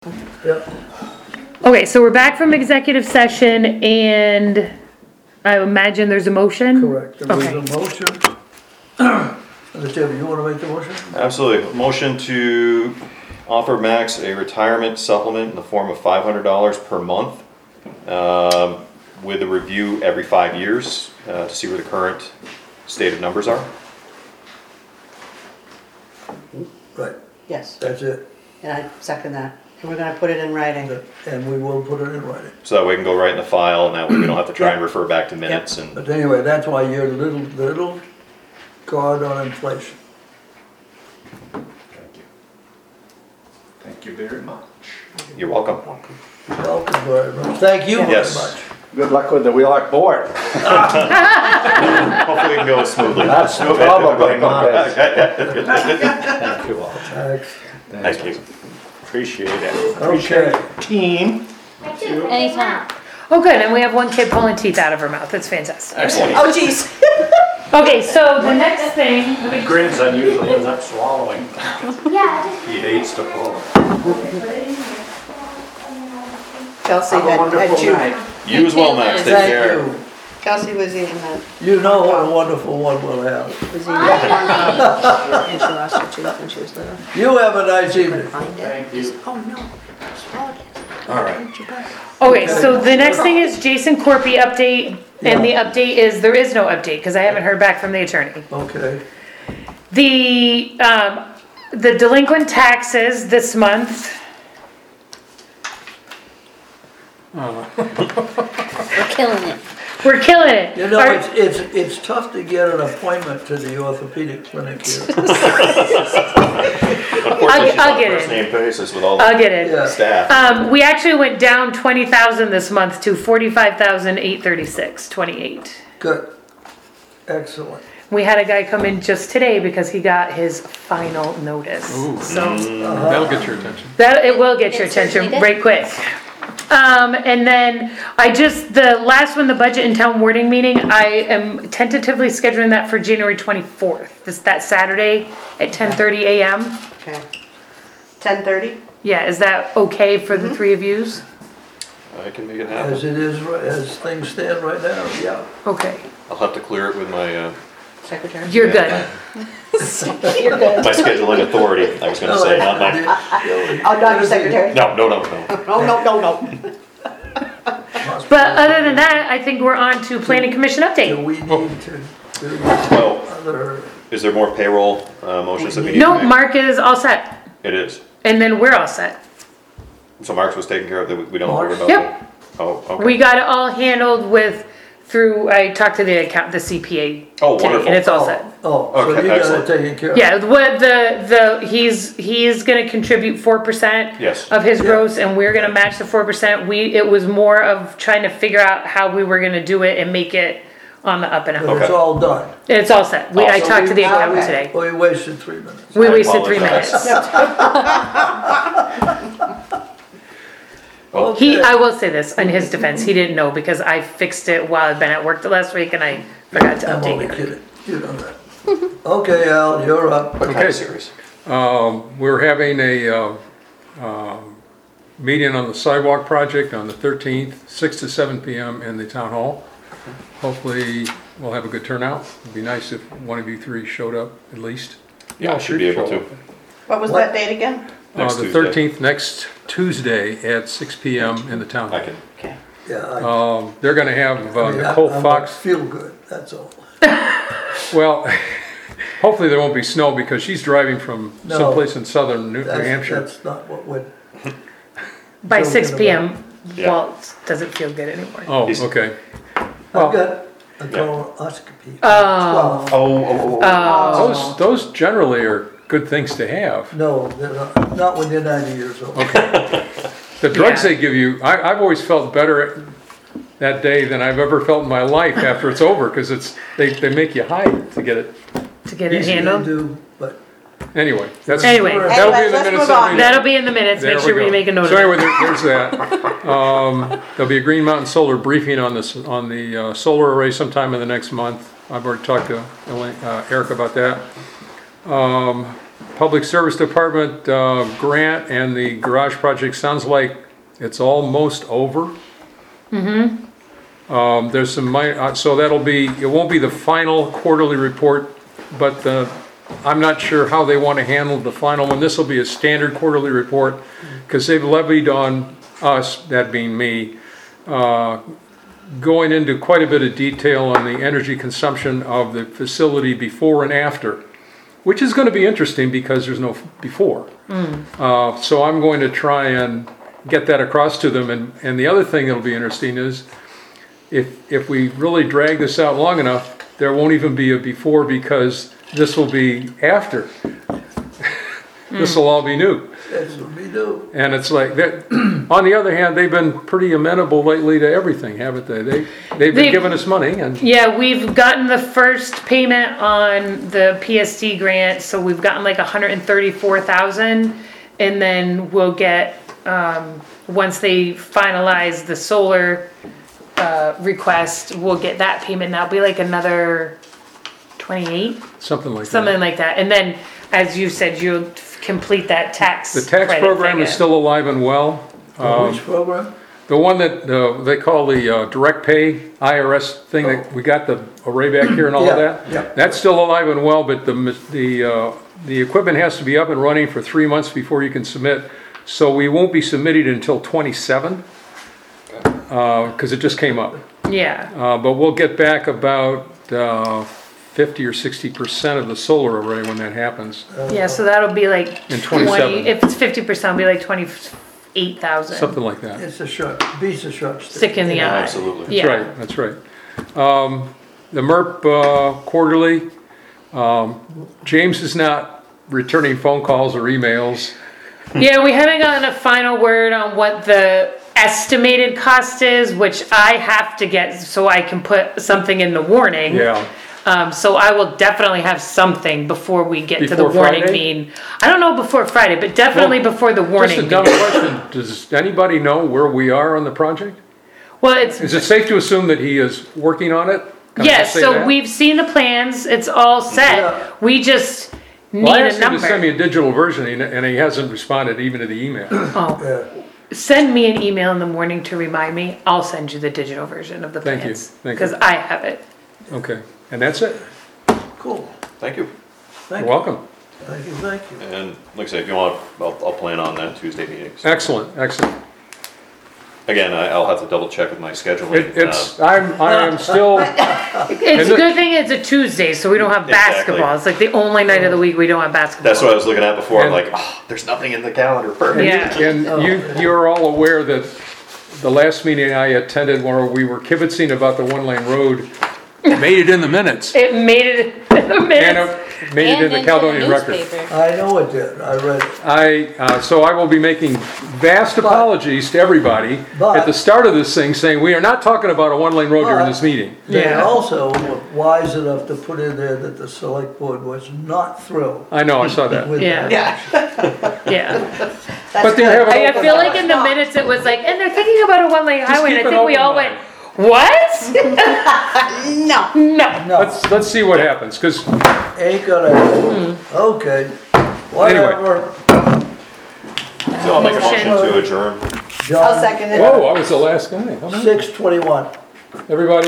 Yep. Okay, so we're back from executive session and I imagine there's a motion? Correct. There was Okay. a motion. Mr. Chairman, you wanna make the motion? Absolutely. Motion to offer Max a retirement supplement in the form of $500 per month, with a review every 5 years, to see where the current state of numbers are. Right, Yes, that's it. and I second that. And we're gonna put it in writing. And we will put it in writing. So that we can go right in the file, and that way we don't have to try and refer back to minutes and. But anyway, that's why you're little guard on inflation. Thank you. Thank you very much. You're welcome. Welcome very much. Thank you very Yes. much. Good luck with the Wheelock board. Hopefully we can go smoothly. That's probably not. Thank you all. Thanks. Thank you. Appreciate it. Okay. Team. Anytime. Oh, good, and we have one kid pulling teeth out of her mouth. That's fantastic. Excellent. Oh, geez. Okay, so the next thing, The grandson usually ends up swallowing. Yeah. He hates to pull. Chelsea Have a had wonderful chewed. night. You as well, Max. Take Thank care. you. Chelsea was eating that. You know what a wonderful one we'll have. Was eating that. And she lost her tooth when she was little. You have a nice evening. Find it. Thank you. Oh, no. Swallowed it. All right. okay, so the next thing is Jason Corpy update, and the update is, there is no update, because I haven't heard back from the attorney. Okay. The delinquent taxes this month, We're killing it. we're killing it. You know, Our- it's tough to get an appointment to the orthopedic clinic here. Unfortunately, she's I'll on a get first it. name basis with all I'll the get it. Yeah. staff. We actually went down 20,000 this month to 45,836.28. Good. Excellent. We had a guy come in just today because he got his final notice. So That'll get your attention. that, it will get your It certainly attention did. right quick. And then the last one, the budget and town wording meeting, I am tentatively scheduling that for January 24th. That Saturday at 10:30 a.m. Okay. 10:30? Yeah, is that okay for the three of yous? I can make it As happen. it is, as things stand right now, yeah. Okay, I'll have to clear it with my, Secretary? you're good. You're good. my scheduling authority, I was gonna say, not my, Oh, not your secretary? no. No, no. But other than that, I think we're on to planning commission Do update. we need to do Well, other, is there more payroll, motions that we need to No, make? Mark is all set, It is. and then we're all set. So Mark's was taken care of, that we don't worry about? Yep. Oh, okay. We got it all handled I talked to the CPA Oh, today, wonderful. and it's all set. so Okay, you got it excellent. taken care of? Yeah, what he's gonna contribute 4% Yes. of his Yeah. gross, and we're gonna match the 4%. It was more of trying to figure out how we were gonna do it and make it on the up and up. But it's Okay. all done. It's all set. I Awesome. talked to the accountant Okay. today. We wasted 3 minutes. We I wasted 3 apologize. minutes. Well, I will say this, in his defense, he didn't know because I fixed it while I've been at work the last week and I forgot to I'm only update it. kidding. You know that. Okay, Al, you're up. what kind Okay. of series? We're having a meeting on the sidewalk project on the 13th, 6 to 7 p.m. in the town hall. Hopefully, we'll have a good turnout. It'd be nice if one of you three showed up at least. Yeah, I should be able Show to. up. What was that date again? Next The Tuesday. 13th, next Tuesday at 6 p.m. in the town I hall. can. Okay. Yeah, They're gonna have I Nicole I Fox. feel good, that's all. Well, hopefully there won't be snow because she's driving from No. someplace in southern New Hampshire. That's not what would, By So 6 we're p.m., Yeah. Walt doesn't feel good anymore. Oh, He's- okay. I've Well, got a colonoscopy. Oh. those generally are good things to have. No, they're not when you're 90 years old. The drugs Yeah. they give you, I've always felt better that day than I've ever felt in my life after it's over because they make you high to get it. To get it Easy. They handled. do, but Anyway, that's Anyway. that'll be in the Let's minutes. move of on. the- That'll be in the minutes. There Make we sure we go. make a note So of anyway, it. there's that. There'll be a Green Mountain Solar briefing on this on the solar array sometime in the next month. I've already talked to Eric about that. Public Service Department grant and the garage project sounds like it's almost over. There's some so that'll be, it won't be the final quarterly report, but I'm not sure how they want to handle the final one. This will be a standard quarterly report because they've levied on us, that being me, going into quite a bit of detail on the energy consumption of the facility before and after, which is going to be interesting because there's no before. So I'm going to try and get that across to them. And the other thing that'll be interesting is if we really drag this out long enough, there won't even be a before because this will be after. This will all be new. That's what we do. And it's like that. On the other hand, they've been pretty amenable lately to everything, haven't they? They've been giving us money, and Yeah, we've gotten the first payment on the PSD grant, so we've gotten like 134,000, and then we'll get, once they finalize the solar, request, we'll get that payment, that'll be like another 28, something like something that. like that, and then, as you said, you'll complete that tax. The tax credit program thing. is still alive and well. Which program? The one that they call the direct pay IRS thing that we got the array back here and all of Yeah, that. yeah. That's still alive and well, but the equipment has to be up and running for 3 months before you can submit. So we won't be submitting until 27 because it just came up. Yeah, But we'll get back about 50 or 60% of the solar array when that happens. yeah, so that'll be like In 20, 27. if it's 50%, it'll be like 28,000. Something like that. It's a short, beats a short stick. Stick in the eye. Absolutely. Yeah. That's right. The MERP quarterly, James is not returning phone calls or emails. Yeah, we haven't gotten a final word on what the estimated cost is, which I have to get so I can put something in the warning. Yeah. So I will definitely have something before we get to the Before warning Friday? meeting. I don't know before Friday, but definitely Well, before the warning Just a dumb meeting. question. Does anybody know where we are on the project? Well, it's, Is it safe to assume that he is working on it? Can I yes, just say so that? we've seen the plans, it's all Yeah. set. We just need Well, I a asked him to send me number. a digital version and he hasn't responded even to the email. Oh, Yeah. send me an email in the morning to remind me. I'll send you the digital version of the Thank you, plans. thank you. Because I have it. Okay, and that's it. Cool. Thank you. Thank You're you. welcome. Thank you, thank you. And like I say, if you want, I'll plan on that Tuesday meetings. Excellent, excellent. Again, I'll have to double check with my scheduling. I am still, It's And a the- good thing it's a Tuesday, so we don't have Exactly. basketball. It's like the only night of the week we don't have basketball. That's what I was looking at before. I'm And- like, oh, there's nothing in the calendar. Perfect. Yeah. and you're all aware that the last meeting I attended where we were kibitzing about the one-lane road made it in the minutes. It made it in the And minutes. it made it in And the into Caledonian Record. newspaper. I know it did, I read it. So I will be making vast apologies to everybody But- at the start of this thing, saying we are not talking about a one-lane road during this meeting. They Yeah. also were wise enough to put in there that the select board was not thrilled I know, I saw that. with Yeah. that. Yeah. But they have I an feel like in the minutes it was like, and they're thinking about a one-lane highway, and I keep an think we open all mind. went, what? No. No. No, Let's see what happens, because ain't gonna happen. Okay, whatever. So I'll make a Motion. motion to adjourn. I'll second it. whoa, I was the last guy. Come on. 6:21. Everybody